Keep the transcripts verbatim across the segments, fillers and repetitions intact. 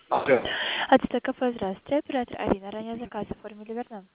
Алло. Ацтек кафе, здравствуйте. Оператор Арина. Ранее заказ оформили, верно?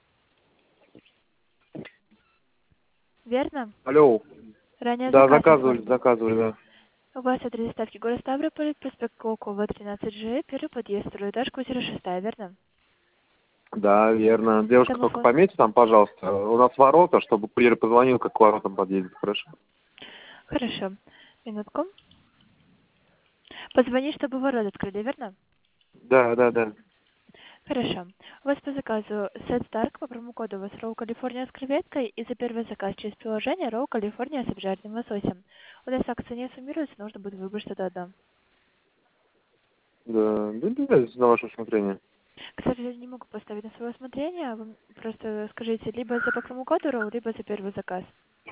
Верно? Алло. Ранее Да, заказ заказывали, оформили. заказывали, да. У вас адрес доставки город Ставрополь, проспект Колокова, тринадцать Ж, первый подъезд, второй этаж, квартира шестая, верно? Да, верно. Девушка, только Домофон. пометьте там, пожалуйста. У нас ворота, чтобы курьер позвонил, как к воротам подъедет, хорошо? Хорошо. Минутку. Позвони, чтобы ворота открыли, верно? Да, да, да. Хорошо. У вас по заказу сет Старк по промокоду у вас Роу Калифорния с креветкой и за первый заказ через приложение Роу Калифорния с обжаренным лососем. У нас акция не суммируется, нужно будет выбрать что-то одно. Да, да, да, да, на ваше усмотрение. К сожалению, не могу поставить на свое усмотрение. Вы просто скажите либо за по промокоду Роу, либо за первый заказ.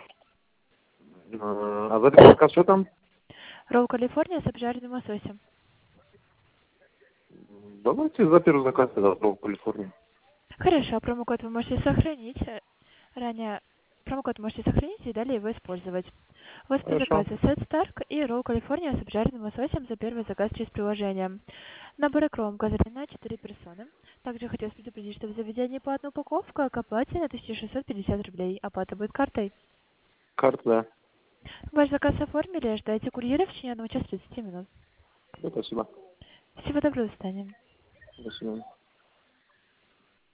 А а за этот заказ что там? Роу Калифорния с обжаренным лососем. Давайте за первый заказ за в Калифорнии. Хорошо, а промокод вы можете сохранить. Э, Ранее промокод можете сохранить и далее его использовать. У вас по Хорошо. заказу сет Старк и Роу Калифорния с обжаренным лососем за первый заказ через приложение. Набор кром газовый на четыре персоны. Также хотелось предупредить, что в заведении платная упаковка к оплате на тысяча шестьсот пятьдесят рублей. Оплата будет картой. Карта, да. Ваш заказ оформили, ждайте курьера в течение одного часа тридцати минут. Да, спасибо. Всего доброго, до свидания. До свидания.